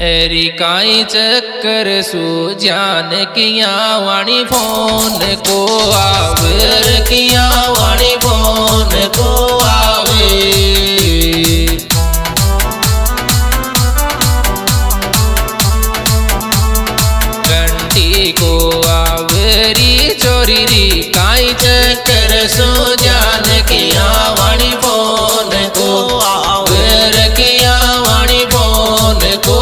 एरी काई चक्कर सु जान किया वाणी फोन को आवर किया वाणी फोन को आवे घंटी को आवरी चोरी री काई चक्कर सु जान किया वाणी फोन को आवर किया वाणी फोन को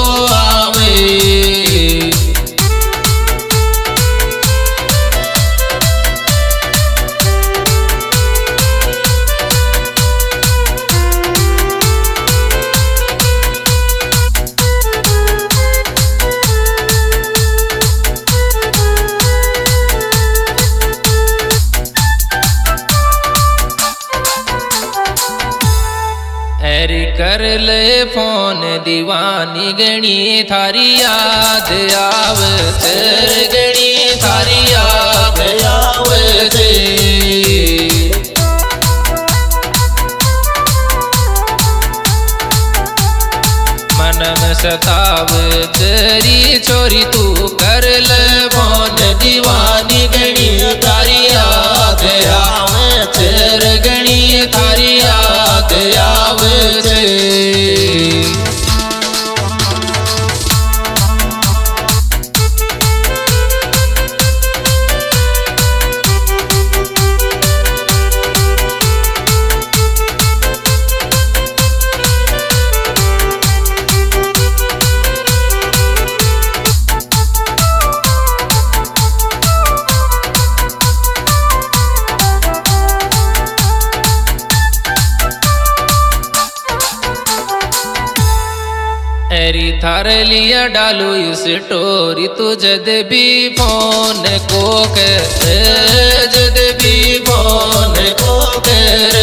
कर ले फोन दीवानी गणी थारी याद आवत गणी थारी याद आवत मन में सतावत री छोरी तू कर ले फोन दीवानी गणी थारी याद आवत गणी थारी याद आवत एरी थार लिया डालू इस स्टोरी तू जद भी फोन को कर जद भी फोन को करे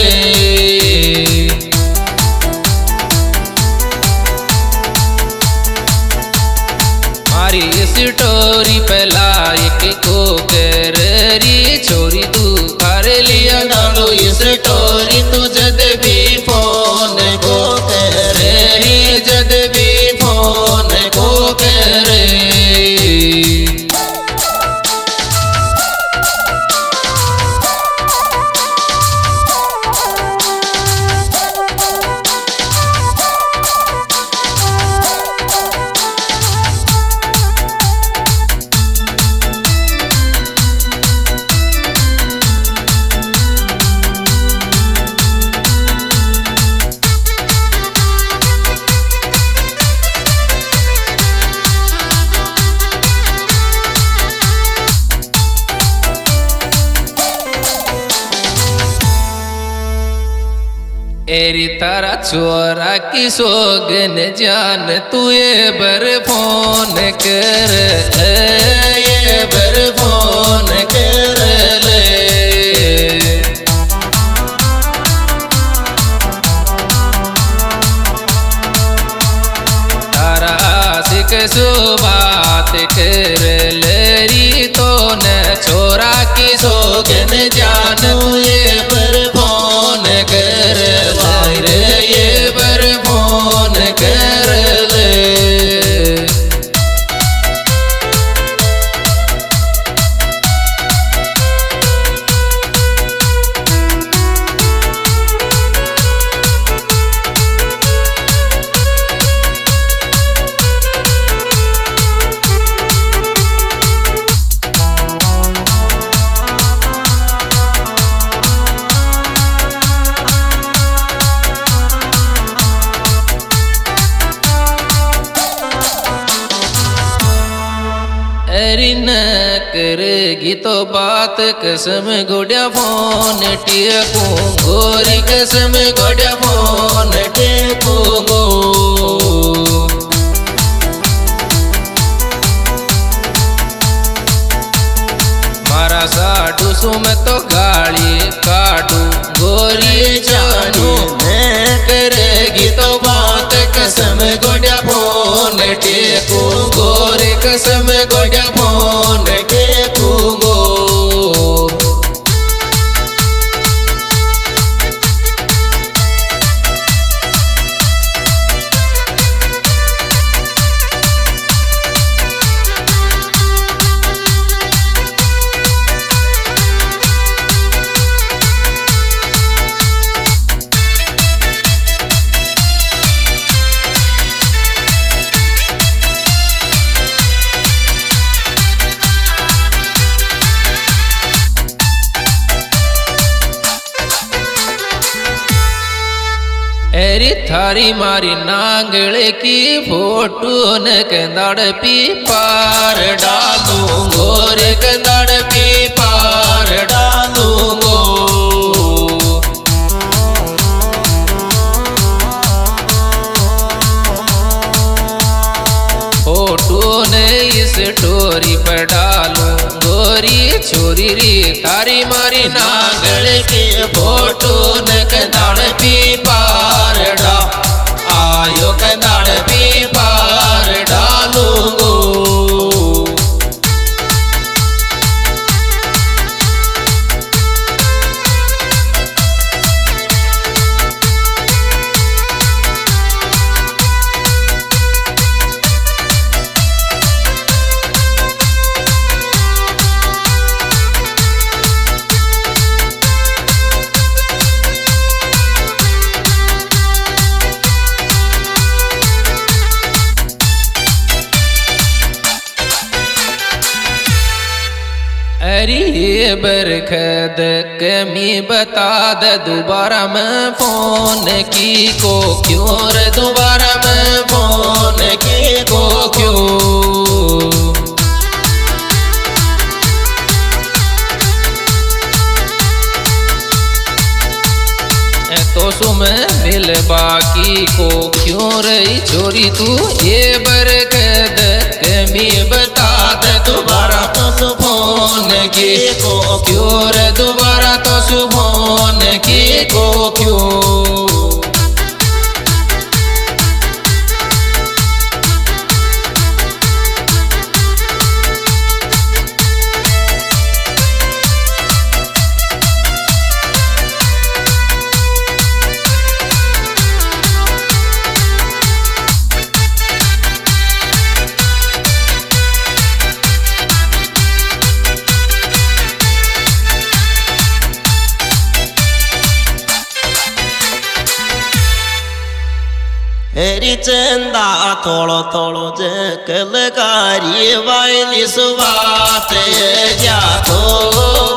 मारी स्टोरी पे लाइक को कर री छोरी तू थार लिया डालू इस स्टोरी तू जद भी फोन को कर री जद भी फोन को करे एरी तारा चोरा की सोगन जान तू ये बर फोन कर ये बर फोन कर ले तारा सिक सो बात कर लेरी तो न चोरा की सोगन जान तू ये बर फोन कर ये बर फोन कर ले एरी न करेगी तो बात कसम गोड्या फोन टेकू गोरी कसम गोड्या फोन टेकू गो मारा साडू सुम तो गाली काटू गोरी जानू न करेगी तो बात कसम गोड्या फोन टेकू गोरी कसम गोड्या फोन टेकू गो एरी थारी मारी नांगले की फोटो न कंदाड़ पी पार डालूंगो रे कंदाड़ पी पार डालूंगो। फोटो ने इस स्टोरी पर डालूं गोरी छोरी री थारी मारी नांगले की फोटो न कंदाड़ पी पार डा आयो कंदाड़ पी पार डालूंगो। अरे ये बरखद कमी बता दे दोबारा मैं फोन की को क्यों रे दोबारा मैं फोन की को क्यों। तो सुमें मिल बाकी को क्यों रही छोरी तू ये बरकत कमी बता दे दोबारा तो फोन की को क्यों रे दोबारा तो फोन की को क्यों। हरी चंदा थोड़ो थोड़ो जकलकारी वायली सुबात जा तो